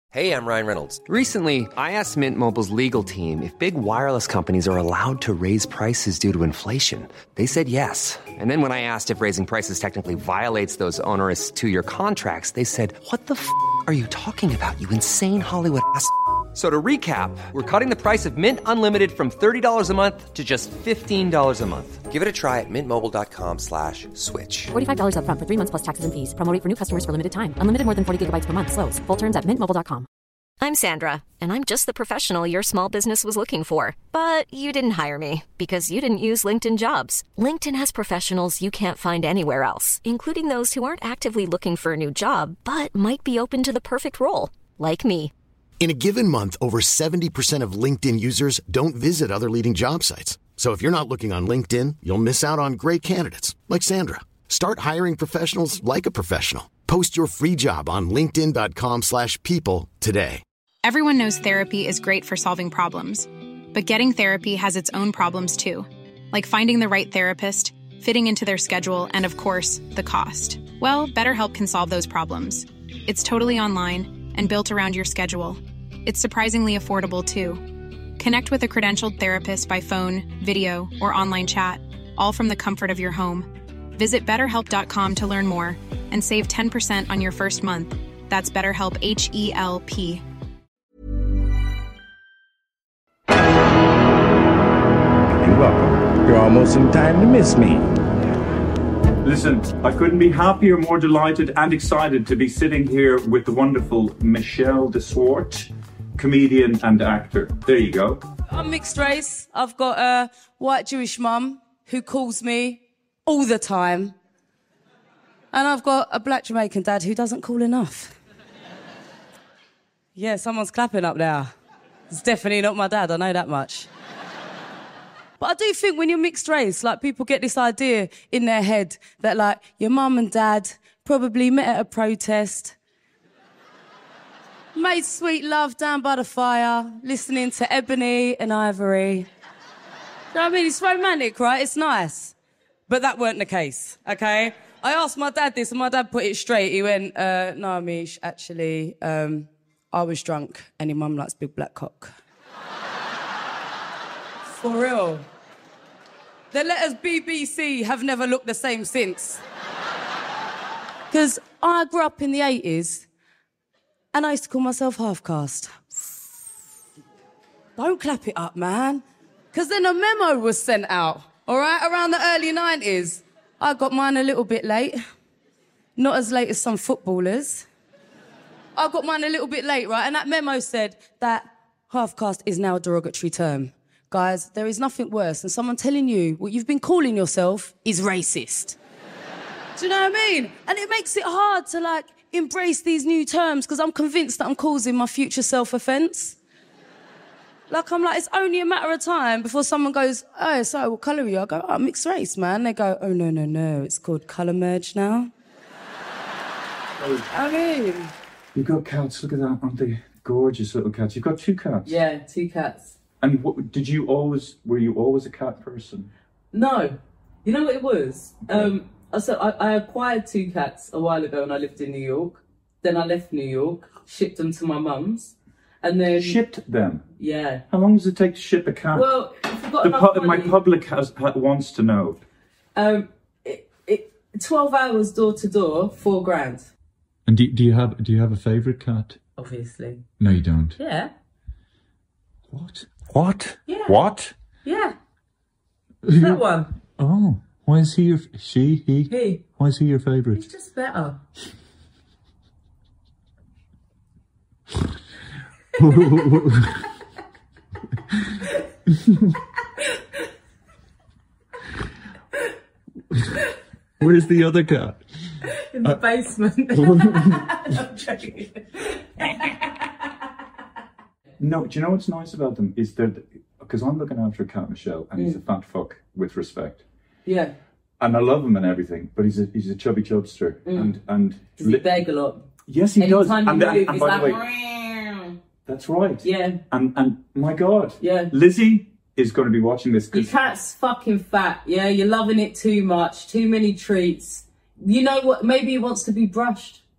Hey, I'm Ryan Reynolds. Recently, I asked Mint Mobile's legal team if big wireless companies are allowed to raise prices due to inflation. They said yes. And then when I asked if raising prices technically violates those onerous two-year contracts, they said, "What the f*** are you talking about, you insane Hollywood ass?" So to recap, we're cutting the price of Mint Unlimited from $30 a month to just $15 a month. Give it a try at mintmobile.com/switch. $45 up front for 3 months plus taxes and fees. Promo rate for new customers for limited time. Unlimited more than 40 gigabytes per month. Slows full terms at mintmobile.com. I'm Sandra, and I'm just the professional your small business was looking for. But you didn't hire me because you didn't use LinkedIn Jobs. LinkedIn has professionals you can't find anywhere else, including those who aren't actively looking for a new job, but might be open to the perfect role, like me. In a given month, over 70% of LinkedIn users don't visit other leading job sites. So if you're not looking on LinkedIn, you'll miss out on great candidates like Sandra. Start hiring professionals like a professional. Post your free job on linkedin.com/people today. Everyone knows therapy is great for solving problems, but getting therapy has its own problems too, like finding the right therapist, fitting into their schedule, and of course, the cost. Well, BetterHelp can solve those problems. It's totally online and built around your schedule. It's surprisingly affordable too. Connect with a credentialed therapist by phone, video, or online chat, all from the comfort of your home. Visit BetterHelp.com to learn more and save 10% on your first month. That's BetterHelp, H-E-L-P. You're welcome. You're almost in time to miss me. Listen, I couldn't be happier, more delighted and excited to be sitting here with the wonderful Michelle de Swart, comedian and actor. There you go. I'm mixed race. I've got a white Jewish mum who calls me all the time. And I've got a black Jamaican dad who doesn't call enough. Yeah, someone's clapping up there. It's definitely not my dad, I know that much. But I do think when you're mixed race, like, people get this idea in their head that, like, your mum and dad probably met at a protest, made sweet love down by the fire, listening to Ebony and Ivory. You know what I mean? It's romantic, right? It's nice. But that weren't the case, okay? I asked my dad this, and my dad put it straight. He went, no, Mish, actually, I was drunk, and your mum likes big black cock. For real. The letters BBC have never looked the same since. Because I grew up in the 80s, and I used to call myself half-caste. Don't clap it up, man. Because then a memo was sent out, all right, around the early 90s. I got mine a little bit late. Not as late as some footballers. I got mine a little bit late, right? And that memo said that half-caste is now a derogatory term. Guys, there is nothing worse than someone telling you what you've been calling yourself is racist. Do you know what I mean? And it makes it hard to, like, embrace these new terms because I'm convinced that I'm causing my future self offence. Like, I'm like, it's only a matter of time before someone goes, oh, so what colour are you? I go, oh, mixed race, man. They go, oh, no, it's called colour merge now. I mean... You've got cats, look at that, aren't they? Gorgeous little cats. You've got 2 cats. Yeah, 2 cats. And were you always a cat person? No. You know what it was? So I acquired 2 cats a while ago when I lived in New York. Then I left New York, shipped them to my mum's. And then... Shipped them? Yeah. How long does it take to ship a cat? Well, if you've got enough money... My public wants to know. 12 hours door to door, $4,000. And do you have a favourite cat? Obviously. No, you don't. Yeah. What? Yeah. What? Yeah. That one. Oh, why is he he? He. Why is he your favourite? He's just better. Where's the other cat? In the basement. I'm joking. No, do you know what's nice about them? Is that, because I'm looking after a cat, Michelle, and he's a fat fuck, with respect. Yeah. And I love him and everything, but he's a chubby chubster. And does he beg a lot? Yes, he does. Anytime And you move, he's by like... the way, that's right. Yeah. And my God. Yeah. Lizzie is going to be watching this. Your cat's fucking fat, yeah? You're loving it too much, too many treats. You know what? Maybe he wants to be brushed.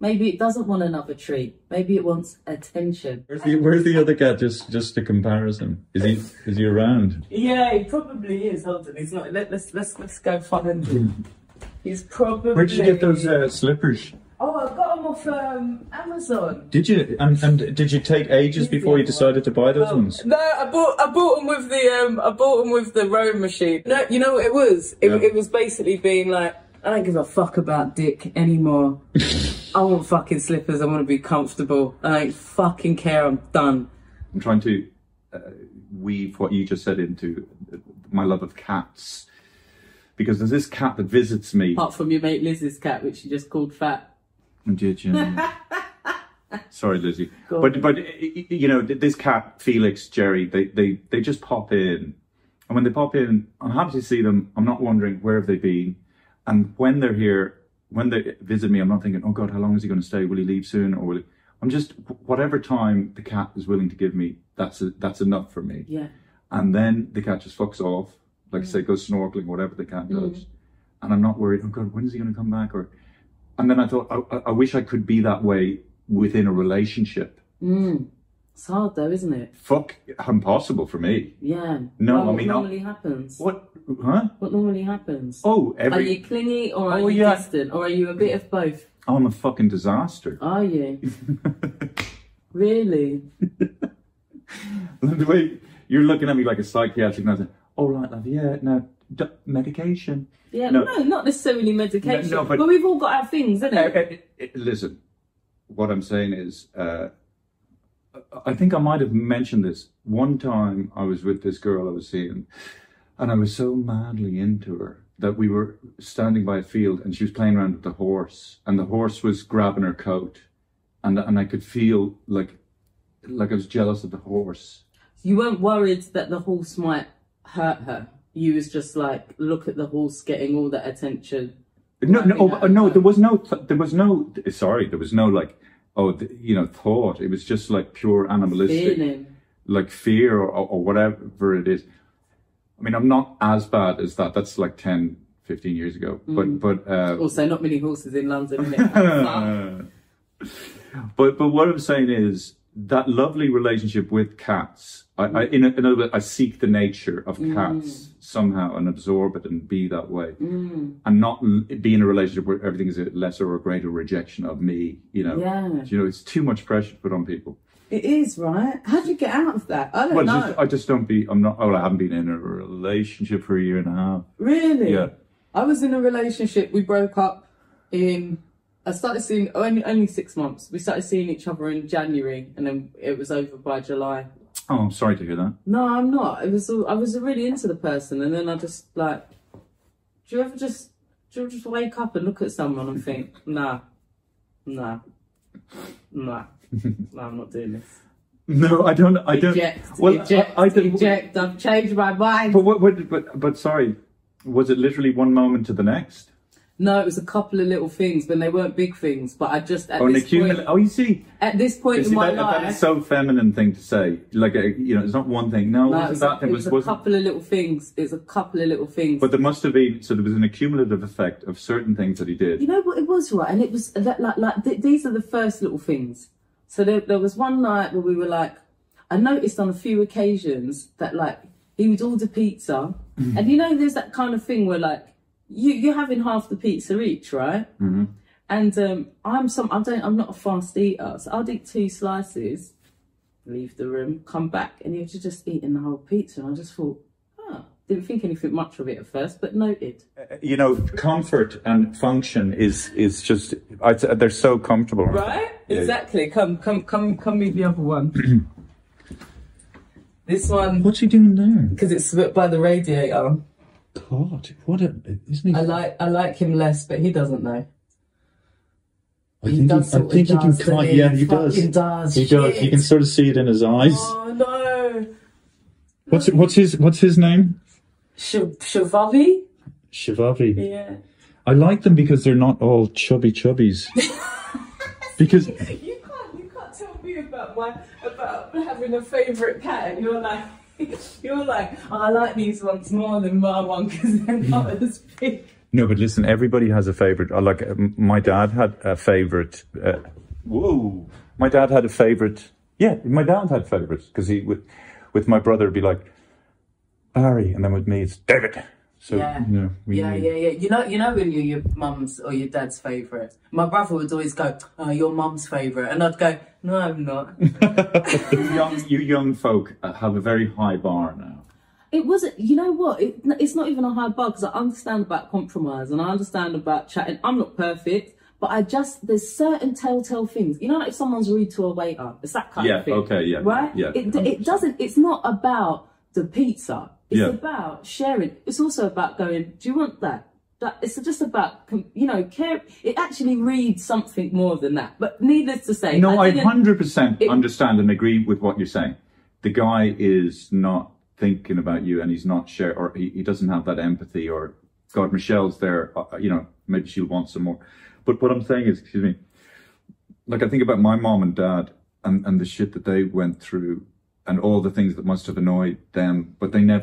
Maybe it doesn't want another treat. Maybe it wants attention. Where's the other cat? Just to comparison. Is he around? Yeah, he probably is. Hold on, he's not. Let's go find him. He's probably. Where did you get those slippers? Oh, I got them off Amazon. Did you? And did you take ages before you decided to buy those ones? No, I bought them with the rowing machine. No, you know what it was? It was basically being like, I don't give a fuck about dick anymore. I want fucking slippers. I want to be comfortable. I don't fucking care. I'm done. I'm trying to weave what you just said into my love of cats. Because there's this cat that visits me. Apart from your mate Liz's cat, which you just called fat. Did you? Sorry, Lizzie. But you know, this cat, Felix, Jerry, they just pop in. And when they pop in, I'm happy to see them. I'm not wondering where have they been. And when they're here, when they visit me, I'm not thinking, oh God, how long is he going to stay? Will he leave soon? Or will he... I'm just, whatever time the cat is willing to give me, that's enough for me. Yeah. And then the cat just fucks off. Like I say, goes snorkeling, whatever the cat does. And I'm not worried, oh God, when is he going to come back? And then I thought, I wish I could be that way within a relationship. It's hard though, isn't it? Fuck, impossible for me. Yeah. No, what normally happens? What? Huh? What normally happens? Oh, Are you clingy or are you distant? Or are you a bit of both? I'm a fucking disaster. Are you? Really? The way you're looking at me like a psychiatric nurse. All right, love, yeah, no, medication. Yeah, no, not necessarily medication. No, but we've all got our things, isn't it? Listen, what I'm saying is, I think I might have mentioned this. One time I was with this girl I was seeing, and I was so madly into her that we were standing by a field and she was playing around with the horse, and the horse was grabbing her coat, and I could feel like I was jealous of the horse. You weren't worried that the horse might hurt her. You was just like, look at the horse getting all that attention. No, there was no like, thought. It was just like pure animalistic, feeling. Like fear or whatever it is. I mean, I'm not as bad as that. That's like 10, 15 years ago. But also not many horses in London, innit? But what I'm saying is that lovely relationship with cats. In other words, I seek the nature of cats somehow and absorb it and be that way, and not be in a relationship where everything is a lesser or greater rejection of me. It's too much pressure to put on people. It is, right? How do you get out of that? I don't know. I just don't be. I haven't been in a relationship for a year and a half. Really? Yeah. I was in a relationship. We broke up I started seeing only 6 months. We started seeing each other in January, and then it was over by July. Oh, I'm sorry to hear that. No, I'm not. I was really into the person, and then I just like. Do you ever just wake up and look at someone and think, nah, I'm not doing this. No, I don't. Eject. I've changed my mind. But sorry, was it literally one moment to the next? No, it was a couple of little things, but they weren't big things. But I just you see. At this point in my life, that is so feminine thing to say. Like it's not one thing. No, it wasn't that. It was a couple of little things. It's a couple of little things. But there must have been. So there was an accumulative effect of certain things that he did. You know what it was, right? And it was these are the first little things. So there was one night where we were like, I noticed on a few occasions that like he would order pizza, and there's that kind of thing where like. You're having half the pizza each, right? Mm-hmm. And I'm not a fast eater, so I'd eat 2 slices, leave the room, come back, and you're just eating the whole pizza. And I just thought, didn't think anything much of it at first, but noted. Comfort and function is just they're so comfortable, right? Yeah. Exactly. Come meet the other one. This one. What's he doing there? Because it's by the radiator. God, isn't he? I like him less, but he doesn't know. I think he can kind. Yeah, he does. He does. You can sort of see it in his eyes. Oh no! What's his name? Shivavi. Shivavi. Yeah. I like them because they're not all chubbies. Because you can't tell me about having a favourite cat, and you're like, oh, I like these ones more than my one because they're not as big. No, but listen, everybody has a favourite. Like, my dad had a favourite. My dad had a favourite. Yeah, my dad had favourites because he with my brother it'd be like Barry, and then with me it's David. So yeah. You know when you're your mum's or your dad's favourite. My brother would always go, "Oh, your mum's favourite," and I'd go, "No, I'm not." you young folk have a very high bar now. It wasn't, you know what, it's not even a high bar because I understand about compromise and I understand about chatting. I'm not perfect, but there's certain telltale things. You know, like if someone's rude to a waiter, it's that kind of thing. Okay, yeah. Right? Yeah, it's not about the pizza. It's about sharing. It's also about going, do you want that? It's just about, care. It actually reads something more than that. But needless to say... No, I 100% understand and agree with what you're saying. The guy is not thinking about you and he's not sharing, or he doesn't have that empathy, or God, Michelle's there, maybe she'll want some more. But what I'm saying is, excuse me, like I think about my mom and dad and the shit that they went through and all the things that must have annoyed them, but they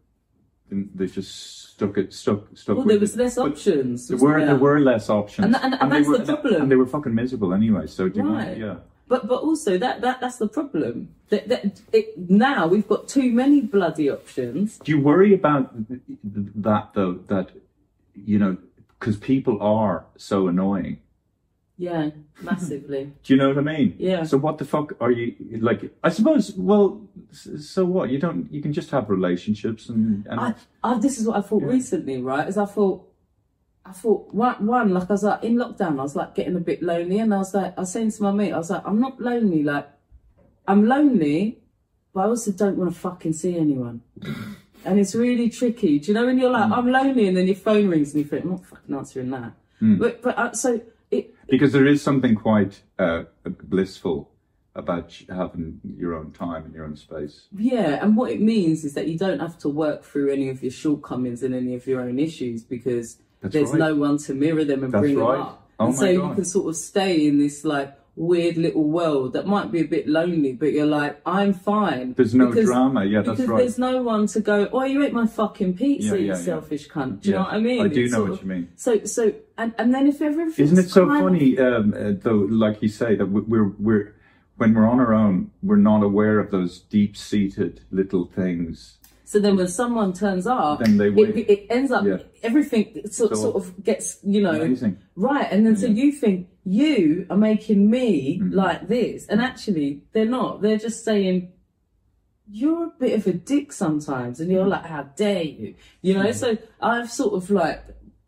just stuck well, there was less options. There were less options. And that's the problem. And they were fucking miserable anyway, so do you right. know, yeah. But also that's the problem. Now we've got too many bloody options. Do you worry about that though? That because people are so annoying. Yeah, massively. Do you know what I mean? Yeah. So what the fuck are you like? I suppose. Well, so what? You can just have relationships and. This is what I thought recently, right? Is I thought one, like I was like in lockdown, I was like getting a bit lonely, and I was saying to my mate, I was like, I'm not lonely, like I'm lonely, but I also don't want to fucking see anyone. And it's really tricky. Do you know when you're like, I'm lonely, and then your phone rings and you think, I'm not fucking answering that. Because there is something quite blissful about having your own time and your own space. Yeah, and what it means is that you don't have to work through any of your shortcomings and any of your own issues because there's no one to mirror them and bring them up. And so you can sort of stay in this like weird little world that might be a bit lonely, but you're like, I'm fine. There's no drama, that's right. Because there's no one to go, oh, you ate my fucking pizza, you selfish cunt. Do you know what I mean? I do know what you mean. So, and then if everything's... Isn't it so funny, though, like you say, that we're when we're on our own, we're not aware of those deep-seated little things. So then when someone turns up, then it ends up, everything sort of gets, amazing. Right. And then so you think, you are making me like this. And actually, they're not. They're just saying, you're a bit of a dick sometimes. And you're like, how dare you? So I've sort of like...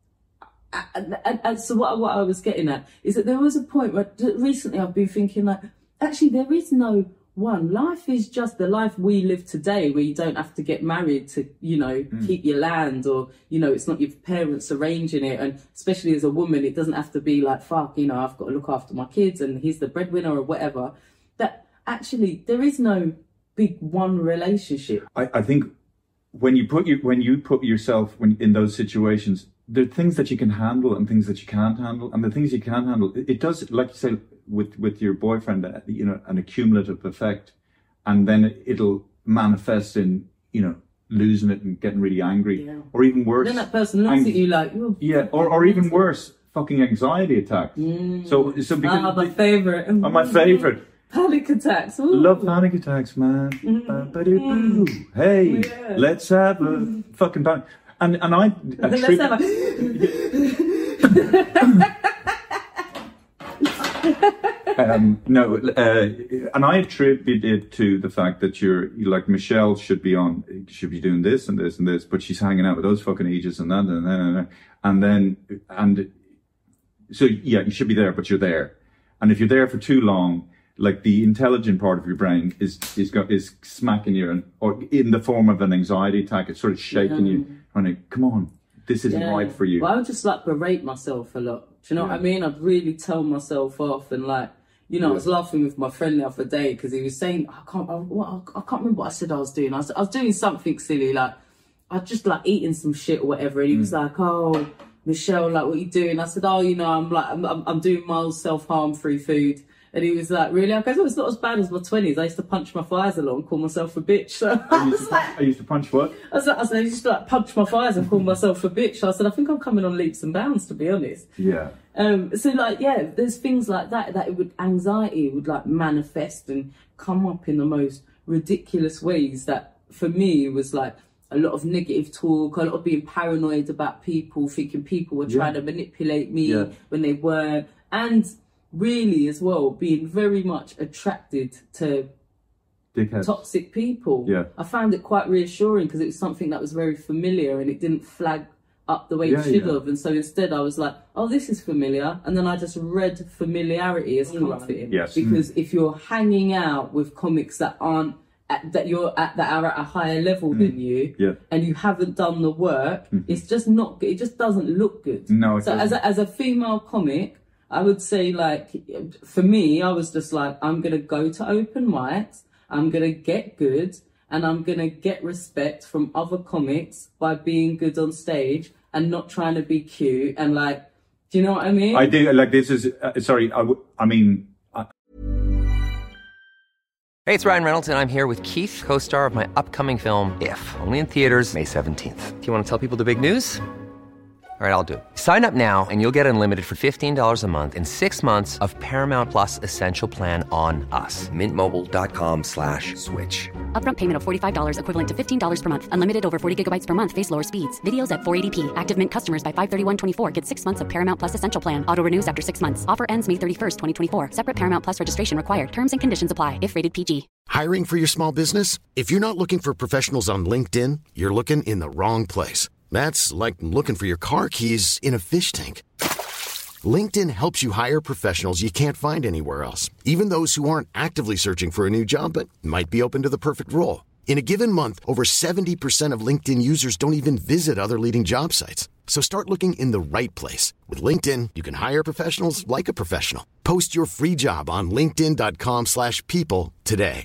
And so what I was getting at is that there was a point where recently I've been thinking like, actually, there is no... life is just the life we live today, where you don't have to get married to, keep your land, or, it's not your parents arranging it. And especially as a woman, it doesn't have to be like, fuck, I've got to look after my kids and he's the breadwinner or whatever. That actually, there is no big one relationship. I think when you put yourself in those situations, there are things that you can handle and things that you can't handle. And the things you can handle, it does, like you say, with your boyfriend, an accumulative effect, and then it'll manifest in, losing it and getting really angry, or even worse. Then that person looks at you like, or even worse, fucking anxiety attacks. So because my favorite. My favorite. Panic attacks. Ooh. Love panic attacks, man. Hey, let's have a fucking panic. And I. Let's have and I attribute it to the fact that you're like, Michelle should be doing this and this and this, but she's hanging out with those fucking ages and that and so you should be there, but you're there, and if you're there for too long, like the intelligent part of your brain is smacking you, or in the form of an anxiety attack, it's sort of shaking you, running, come on, this isn't right for you. Well, I would just like berate myself a lot. Do you know what I mean? I'd really tell myself off, and like, I was laughing with my friend the other day because he was saying, I can't remember what I said I was doing. I was doing something silly, like I was just like eating some shit or whatever, and he was like, oh, Michelle, like, what are you doing? I said, oh, I'm doing mild self-harm free food. And he was like, really? I goes, oh, it's not as bad as my 20s. I used to punch my thighs along and call myself a bitch. So I used to punch what? I used to like punch my thighs and call myself a bitch. I said, I think I'm coming on leaps and bounds, to be honest. Yeah. So like, yeah, there's things like that anxiety would like manifest and come up in the most ridiculous ways that for me was like a lot of negative talk, a lot of being paranoid about people, thinking people were trying to manipulate me when they weren't. And really as well, being very much attracted to dickheads, toxic people. Yeah. I found it quite reassuring because it was something that was very familiar and it didn't flag up the way it should have. And so instead I was like, oh, this is familiar. And then I just read familiarity as comforting. Yes. Because if you're hanging out with comics that aren't, that are at a higher level than you, and you haven't done the work, it's just not good. It just doesn't look good. No, it so doesn't. as a female comic, I would say, like, for me, I was just like, I'm going to go to open mics, I'm going to get good, and I'm going to get respect from other comics by being good on stage and not trying to be cute. And like, do you know what I mean? I do, like, this is, Hey, it's Ryan Reynolds, and I'm here with Keith, co-star of my upcoming film, If, only in theaters May 17th. Do you want to tell people the big news? All right, I'll do it. Sign up now and you'll get unlimited for $15 a month and 6 months of Paramount Plus Essential Plan on us. MintMobile.com/switch. Upfront payment of $45 equivalent to $15 per month. Unlimited over 40 gigabytes per month. Face lower speeds. Videos at 480p. Active Mint customers by 531.24 get 6 months of Paramount Plus Essential Plan. Auto renews after 6 months. Offer ends May 31st, 2024. Separate Paramount Plus registration required. Terms and conditions apply if rated PG. Hiring for your small business? If you're not looking for professionals on LinkedIn, you're looking in the wrong place. That's like looking for your car keys in a fish tank. LinkedIn helps you hire professionals you can't find anywhere else, even those who aren't actively searching for a new job but might be open to the perfect role. In a given month, over 70% of LinkedIn users don't even visit other leading job sites. So start looking in the right place. With LinkedIn, you can hire professionals like a professional. Post your free job on linkedin.com/people today.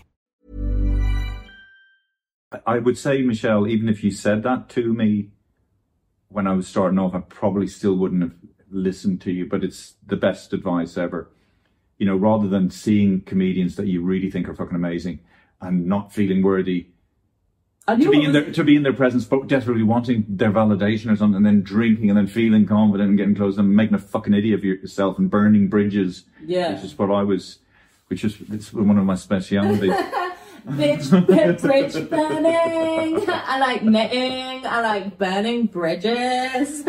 I would say, Michelle, even if you said that to me when I was starting off, I probably still wouldn't have listened to you, but it's the best advice ever. You know, rather than seeing comedians that you really think are fucking amazing and not feeling worthy to be in their presence, but desperately wanting their validation or something, and then drinking and then feeling confident and getting close and making a fucking idiot of yourself and burning bridges. Yeah. Which is what I was, it's one of my specialities. Bridge burning. I like knitting. I like burning bridges.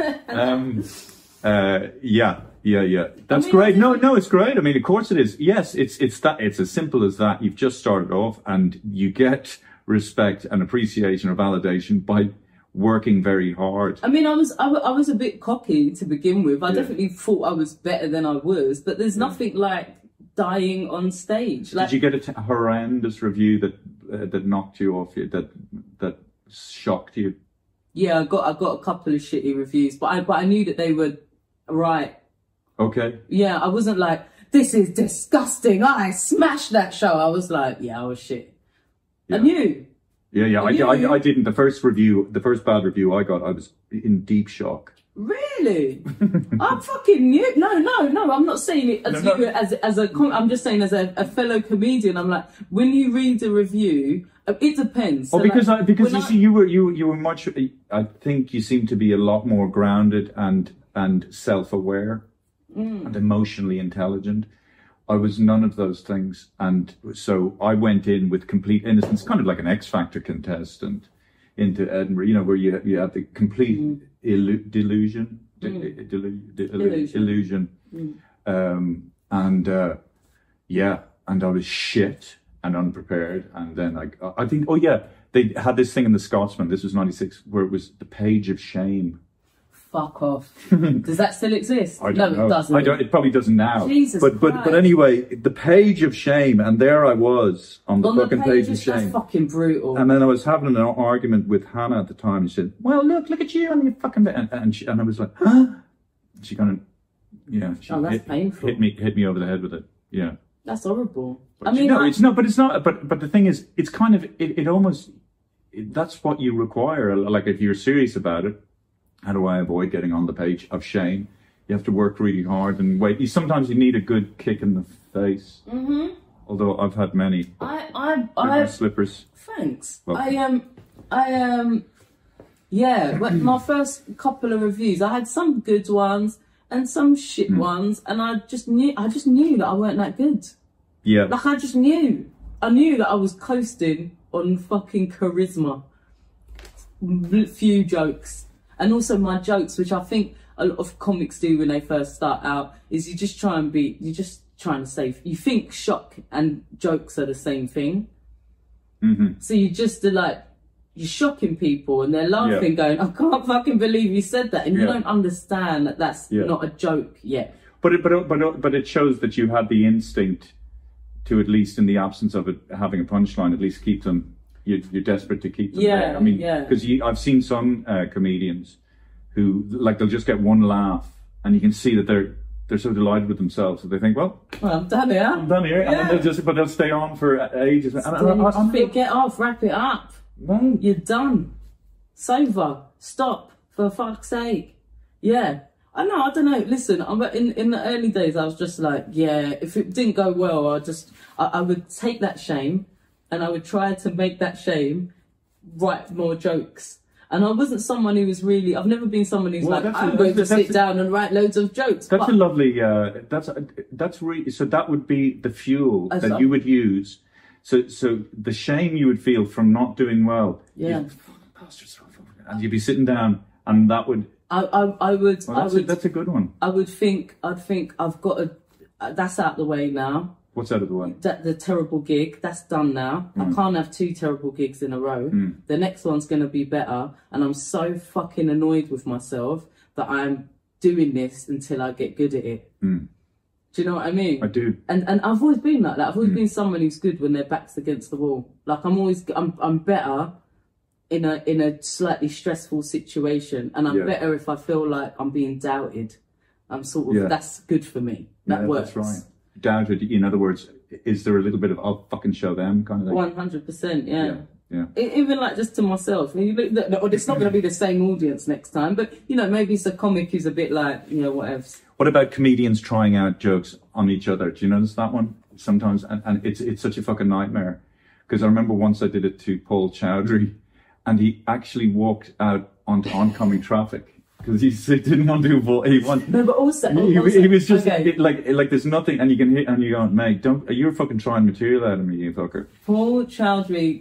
Yeah. That's great. No, it's great. I mean, of course it is. Yes, it's as simple as that. You've just started off and you get respect and appreciation or validation by working very hard. I mean, I was a bit cocky to begin with. I definitely thought I was better than I was, but there's nothing like dying on stage. Like, did you get a horrendous review that knocked you off, that shocked you? Yeah, I got a couple of shitty reviews, but I knew that they were right. Okay. Yeah, I wasn't like, this is disgusting, I smashed that show. I was like, yeah, I was shit. Yeah. And you? Yeah. I didn't. The first bad review I got, I was in deep shock. Really? I'm fucking new. No. I'm not saying it as I'm just saying as a fellow comedian. I'm like, when you read a review, it depends. So because you were much. I think you seem to be a lot more grounded and self-aware and emotionally intelligent. I was none of those things, and so I went in with complete innocence, kind of like an X Factor contestant into Edinburgh. You know, where you have the complete delusion. And I was shit and unprepared. And then I think, they had this thing in The Scotsman, this was 96, where it was the page of shame. Fuck off. Does that still exist? I don't know. It doesn't. It probably doesn't now. Jesus Christ. But anyway, the page of shame, and there I was on the fucking page of shame. That's fucking brutal. And then I was having an argument with Hannah at the time, and she said, "Well, look at you on your fucking," and I was like, "Huh?" She kind of, that's painful. Hit me over the head with it. Yeah. That's horrible. But it's not. But it's not. But the thing is, it's kind of it almost. That's what you require. Like if you're serious about it. How do I avoid getting on the page of shame? you have to work really hard and wait. Sometimes you need a good kick in the face. Mm-hmm. Although I've had many. I slippers. Thanks. Well, Yeah, but my first couple of reviews, I had some good ones and some shit ones, and I just knew that I weren't that good. Yeah. Like, I just knew. I knew that I was coasting on fucking charisma. Few jokes. And also my jokes, which I think a lot of comics do when they first start out, is you're just trying to say, you think shock and jokes are the same thing. Mm-hmm. So you just are like, you're shocking people and they're laughing, going, I can't fucking believe you said that. And you don't understand that that's not a joke yet. But it shows that you had the instinct to, at least in the absence of it having a punchline, at least keep them, you're desperate to keep them there. I mean, because I've seen some comedians who, like, they'll just get one laugh and you can see that they're so delighted with themselves that they think, well, I'm done here. And then they'll stay on for ages. Get off, wrap it up. No. You're done. It's over. Stop, for fuck's sake. Yeah. I don't know. Listen, in the early days, I was just like, if it didn't go well, I would take that shame and I would try to make that shame write more jokes. And I wasn't someone who was really, I've never been someone who's I'm going to sit down and write loads of jokes. That's a lovely, that's really, so that would be the fuel that you would use. So the shame you would feel from not doing well, and you'd be sitting down, and that would. That's a good one. I'd think I've got that's out the way now. What's out of the way? The terrible gig, that's done now. I can't have 2 terrible gigs in a row. The next one's going to be better, and I'm so fucking annoyed with myself that I'm doing this until I get good at it. Do you know what I mean? I do. And I've always been like that. I've always been someone who's good when their back's against the wall. Like, I'm better in a slightly stressful situation, and I'm better if I feel like I'm being doubted. I'm sort of, that's good for me. That works. That's right. Doubted, in other words, is there a little bit of, I'll fucking show them kind of thing? 100%, yeah. Even like just to myself. It's not going to be the same audience next time, but, maybe it's a comic who's a bit like, whatever. What about comedians trying out jokes on each other? Do you notice that one? Sometimes, and it's such a fucking nightmare. Because I remember once I did it to Paul Chowdhury, and he actually walked out onto oncoming traffic. Because he didn't want to avoid. No, but also he was just like there's nothing, and you can hit, and you go, mate, you're fucking trying material out of me, you fucker. Paul Chowdhury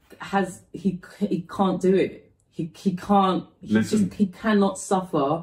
he can't do it. He can't. He cannot suffer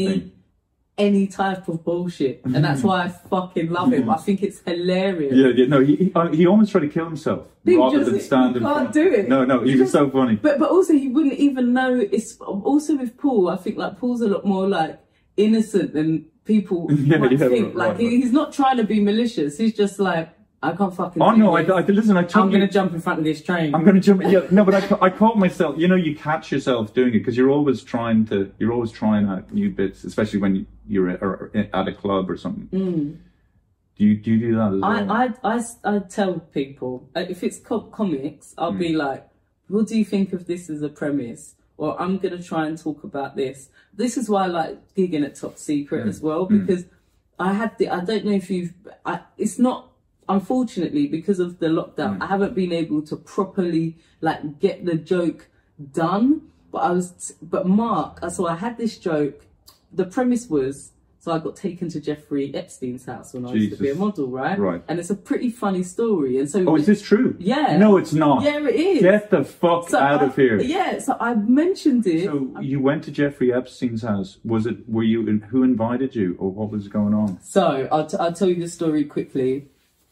any type of bullshit, and that's why I fucking love him. I think it's hilarious. Yeah. No, he almost tried to kill himself rather than stand in front. Can't do it. No, he was so funny. But also he wouldn't even know. It's also with Paul. I think like Paul's a lot more like innocent than people might think. He's not trying to be malicious. He's just like, I can't fucking. Oh no! Listen. I'm going to jump in front of this train. I'm going to jump. Yeah, no, but I caught myself. You catch yourself doing it because you're always trying out new bits, especially when you're at a club or something. Do you do that as well? I tell people if it's comics, I'll be like, what do you think of this as a premise? Or I'm going to try and talk about this. This is why I like gigging at Top Secret as well, because I don't know if it's not. Unfortunately, because of the lockdown, I haven't been able to properly get the joke done. But Mark, so I had this joke. The premise was, so I got taken to Jeffrey Epstein's house when I used to be a model, right? Right. And it's a pretty funny story. And so, is this true? Yeah. No, it's not. Yeah, it is. Get the fuck out of here. Yeah. So I mentioned it. So you went to Jeffrey Epstein's house. Who invited you, or what was going on? So I'll tell you the story quickly.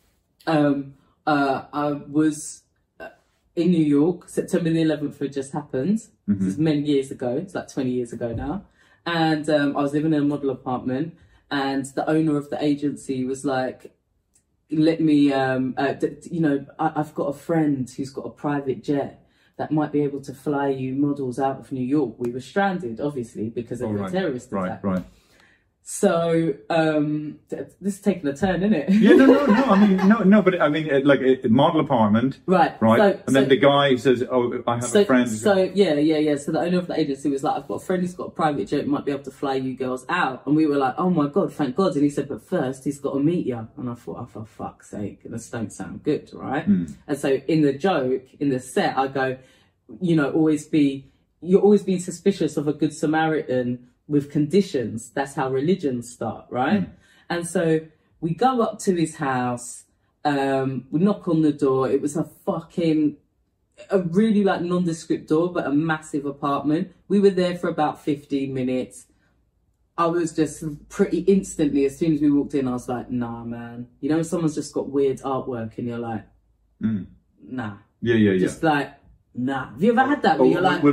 I was in New York. September the 11th had just happened. This is many years ago. It's like 20 years ago now. And I was living in a model apartment, and the owner of the agency was like, let me, I've got a friend who's got a private jet that might be able to fly you models out of New York. We were stranded, obviously, because of the terrorist attack. Right. So this is taking a turn, isn't it? Yeah, no. I mean, no. But I mean, like a model apartment, right? And then the guy says, "Oh, I have a friend." So yeah. So the owner of the agency was like, "I've got a friend who's got a private jet, might be able to fly you girls out." And we were like, "Oh my god, thank God!" And he said, "But first, he's got to meet you." And I thought, "Oh, for fuck's sake, this don't sound good, right?" And so in the joke, in the set, I go, "You're always being suspicious of a good Samaritan." With conditions, that's how religions start, right? And so we go up to his house, we knock on the door. It was a really like nondescript door, but a massive apartment. We were there for about 15 minutes. I was just pretty instantly, as soon as we walked in, I was like, nah, man. You know, someone's just got weird artwork and you're like, nah. Yeah. Just like, nah. Have you ever had that where you're like...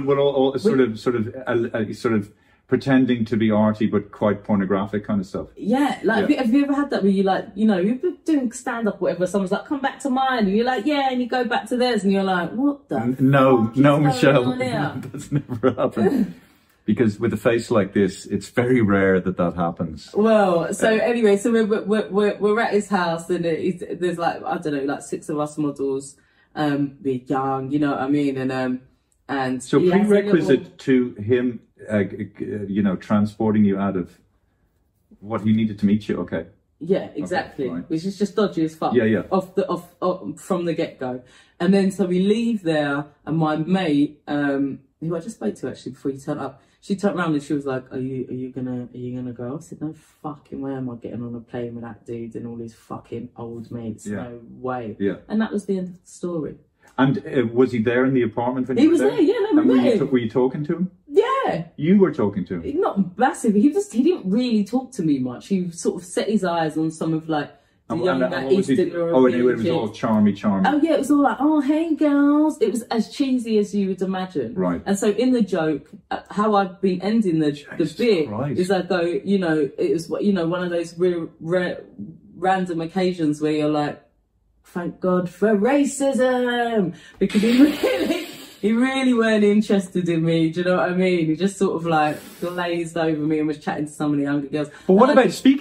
Sort of pretending to be arty but quite pornographic kind of stuff. Yeah, like have you ever had that where you like, you've been doing stand up or whatever, someone's like, come back to mine, and you're like, yeah, and you go back to theirs and you're like, what the No, Michelle. That's never happened. Because with a face like this, it's very rare that happens. Well, so anyway, so we're at his house, and there's like, I don't know, like 6 of us models. We're young, you know what I mean, and so prerequisite to him, transporting you out of what he needed to meet you. Okay. Yeah, exactly. Okay, right. Which is just dodgy as fuck. Yeah. Off from the get go, and then so we leave there, and my mate, who I just spoke to actually before you turned up, she turned around and she was like, "Are you gonna go?" I said, "No fucking way am I getting on a plane with that dude and all his fucking old mates. Yeah. No way." Yeah. And that was the end of the story. And was he there in the apartment when he was there? Yeah, no, were you talking to him? Yeah. You were talking to him? Not massive. He didn't really talk to me much. He sort of set his eyes on some of like the younger Eastern European. Oh, and it was all charmy. Oh yeah, it was all like, oh hey girls. It was as cheesy as you would imagine. Right. And so in the joke, how I've been ending the bit is I go, it was one of those real random occasions where you're like, thank God for racism, because he really weren't interested in me. Do you know what I mean? He just sort of like glazed over me and was chatting to some of the younger girls. But what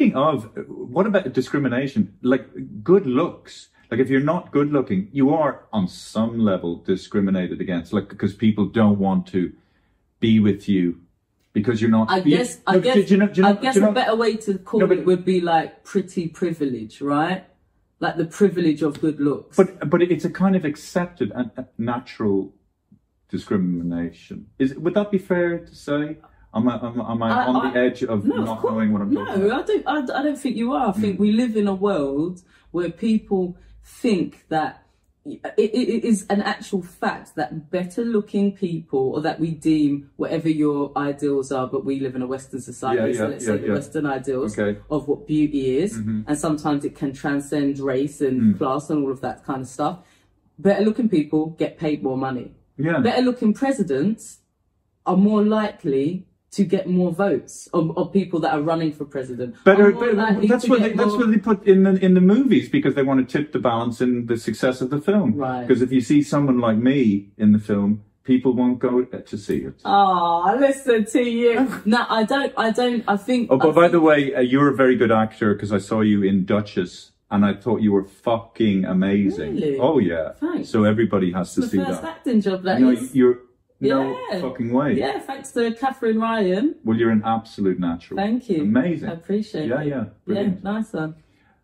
about discrimination? Like good looks. Like if you're not good looking, you are on some level discriminated against. Like because people don't want to be with you because you're not. I guess a better way to call it would be like pretty privilege, right? Like the privilege of good looks. But it's a kind of accepted and natural discrimination. Would that be fair to say? Am I on the edge of not knowing what I'm talking about? No, I don't think you are. I think we live in a world where people think that it is an actual fact that better looking people, or that we deem whatever your ideals are, but we live in a Western society, so let's say the Western ideals of what beauty is, and sometimes it can transcend race and class and all of that kind of stuff. Better looking people get paid more money. Yeah. Better looking presidents are more likely to get more votes of people that are running for president. That's what they put in the movies, because they want to tip the balance in the success of the film. Right. Because if you see someone like me in the film, people won't go to see it. Oh, listen to you. No, I don't. I think. Oh, but by the way, you're a very good actor, because I saw you in Duchess, and I thought you were fucking amazing. Really? Oh yeah. Thanks. So everybody has to see that. The first acting job that is. No fucking way. Yeah, thanks to Catherine Ryan. Well, you're an absolute natural. Thank you. Amazing. I appreciate it. Yeah. Brilliant. Yeah, nice one.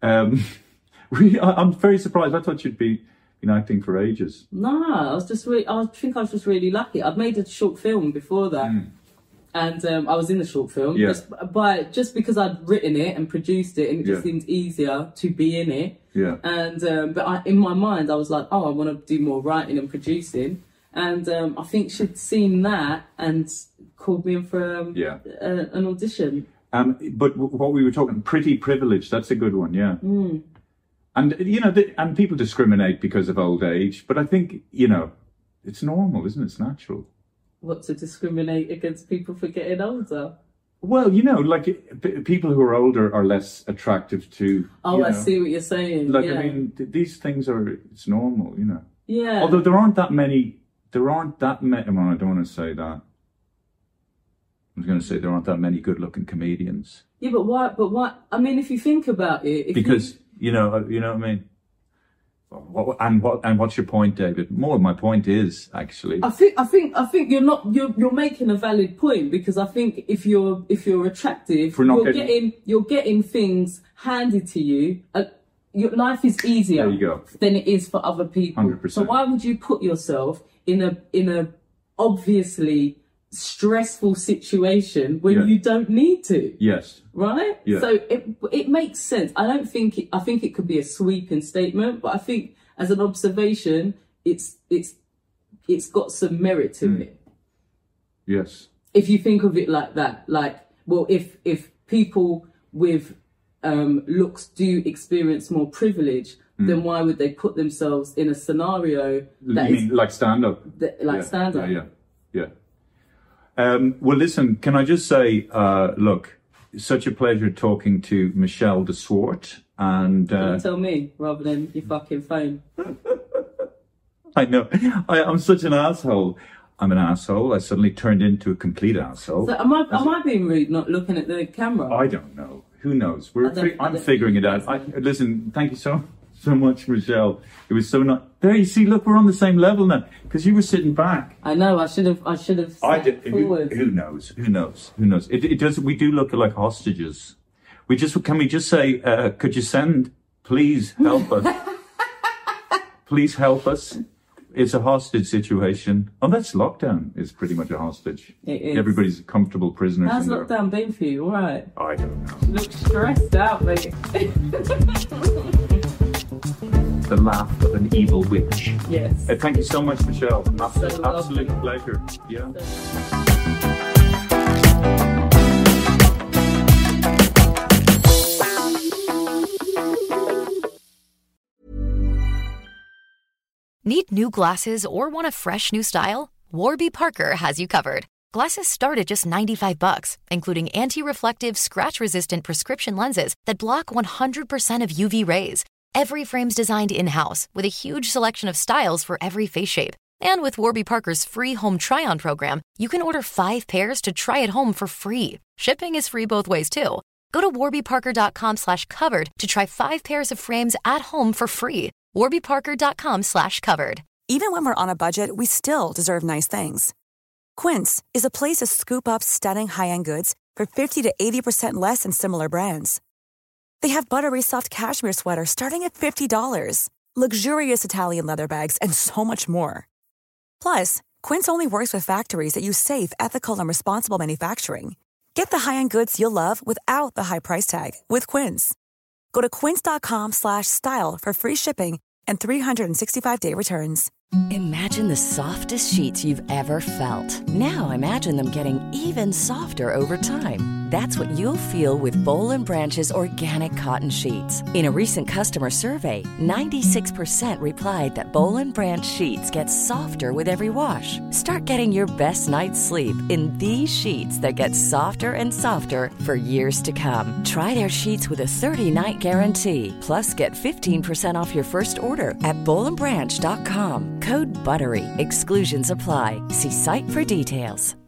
Really, I'm very surprised. I thought you'd been acting for ages. No, I think I was just really lucky. I'd made a short film before that. And I was in the short film just because I'd written it and produced it, and it just seemed easier to be in it. Yeah. And but in my mind, I was like, I want to do more writing and producing. And I think she'd seen that and called me in for an audition. But what we were talking, pretty privileged, that's a good one, yeah. And, and people discriminate because of old age, but I think, it's normal, isn't it? It's natural. What, to discriminate against people for getting older? Well, like people who are older are less attractive to... Oh, I see what you're saying. Like, I mean, these things it's normal, Yeah. Although there aren't that many, well, I don't want to say that. was going to say there aren't that many good-looking comedians. Yeah, but why? But why? I mean, if you think about it, because you know what I mean. And what's your point, David? More of my point is actually. I think you're making a valid point, because I think if you're attractive, you're getting things handed to you. Your life is easier than it is for other people. 100%. So why would you put yourself in a obviously stressful situation when you don't need to? Yes. Right? Yeah. So it makes sense. I think it could be a sweeping statement, but I think as an observation, it's got some merit to it. Yes. If you think of it like that, like, well, if people with looks do experience more privilege, then why would they put themselves in a scenario that mean like stand-up? Stand-up. Yeah. Well, listen, can I just say, look, such a pleasure talking to Michelle de Swart. And tell me rather than your fucking phone. I know. I'm such an asshole. I'm an asshole. I suddenly turned into a complete asshole. So am I being rude not looking at the camera? I don't know. Who knows? I'm figuring it out. Listen, thank you so much, Michelle. It was so nice. There, you see, look, we're on the same level now, because you were sitting back. I know. I should have. Sat forward. Who knows? It does. We do look like hostages. Can we just say, could you send, please help us. Please help us. It's a hostage situation. Oh, that's lockdown. It's pretty much a hostage. It is. Everybody's comfortable prisoners. How's lockdown been for you? All right. I don't know. You look stressed out, mate. The laugh of an evil witch. Yes. Thank you so much, Michelle. Absolute pleasure. Yeah. Need new glasses or want a fresh new style? Warby Parker has you covered. Glasses start at just $95, including anti-reflective, scratch-resistant prescription lenses that block 100% of UV rays. Every frame's designed in-house with a huge selection of styles for every face shape. And with Warby Parker's free home try-on program, you can order 5 pairs to try at home for free. Shipping is free both ways, too. Go to warbyparker.com/covered to try 5 pairs of frames at home for free. warbyparker.com/covered. Even when we're on a budget, we still deserve nice things. Quince is a place to scoop up stunning high-end goods for 50 to 80% less than similar brands. They have buttery soft cashmere sweaters starting at $50, luxurious Italian leather bags, and so much more. Plus, Quince only works with factories that use safe, ethical, and responsible manufacturing. Get the high-end goods you'll love without the high price tag with Quince. Go to quince.com/style for free shipping and 365-day returns. Imagine the softest sheets you've ever felt. Now imagine them getting even softer over time. That's what you'll feel with Boll & Branch's organic cotton sheets. In a recent customer survey, 96% replied that Boll & Branch sheets get softer with every wash. Start getting your best night's sleep in these sheets that get softer and softer for years to come. Try their sheets with a 30-night guarantee. Plus, get 15% off your first order at bollandbranch.com. Code BUTTERY. Exclusions apply. See site for details.